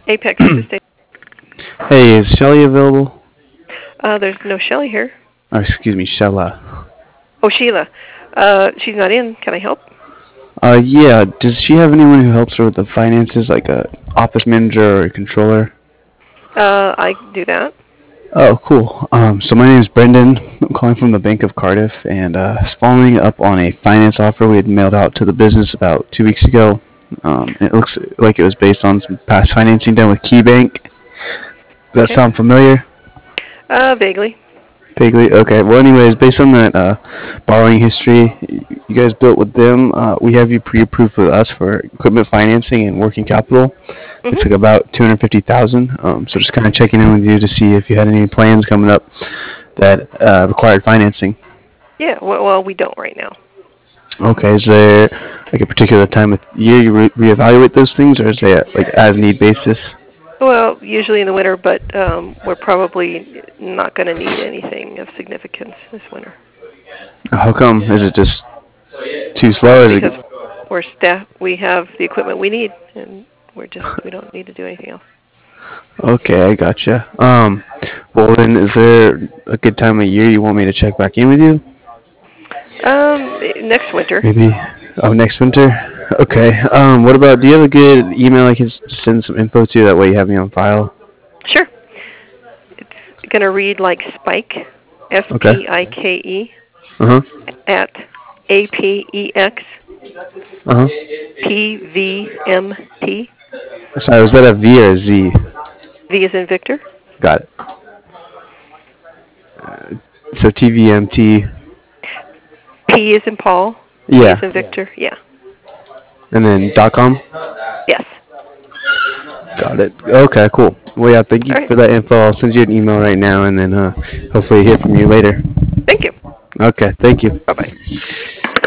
Apex, this is Dave. Hey, is Shelly available? There's no Shelly here. Oh, excuse me, Shella. Oh, Sheila. She's not in. Can I help? Yeah, does she have anyone who helps her with the finances, like a office manager or a controller? I do that. Oh, cool. So my name is Brendan. I'm calling from the Bank of Cardiff, and was following up on a finance offer we had mailed out to the business about 2 weeks ago. It looks like it was based on some past financing done with KeyBank. Does that Okay. sound familiar? Vaguely. Vaguely. Okay. Well, anyways, based on that borrowing history you guys built with them, we have you pre-approved with us for equipment financing and working capital. It's Mhm. like about 250,000. So just kind of checking in with you to see if you had any plans coming up that required financing. Yeah. Well, we don't right now. Okay. Is there like a particular time of year you reevaluate those things, or is it like as need basis? Well, usually in the winter, but we're probably not going to need anything of significance this winter How come? Is it just too slow? Is because it we're staff. We have the equipment we need, and we don't need to do anything else. Okay, I gotcha. Well then, is there a good time of year you want me to check back in with you? Next winter. Maybe, oh, next winter? Okay. What about, do you have a good email I can send some info to? That way you have me on file. Sure. It's going to read like Spike, Okay. Spike, Uh-huh. at APEX Uh-huh. PVMT. Sorry, was that a V or a Z? V is in Victor. Got it. So TVMT, P is in Paul. V is yeah, in Victor. Yeah. and then .com? Yes. Got it. Okay, cool. Well, yeah, thank you All right. for that info. I'll send you an email right now, and then hopefully hear from you later. Thank you. Okay, thank you. Bye bye.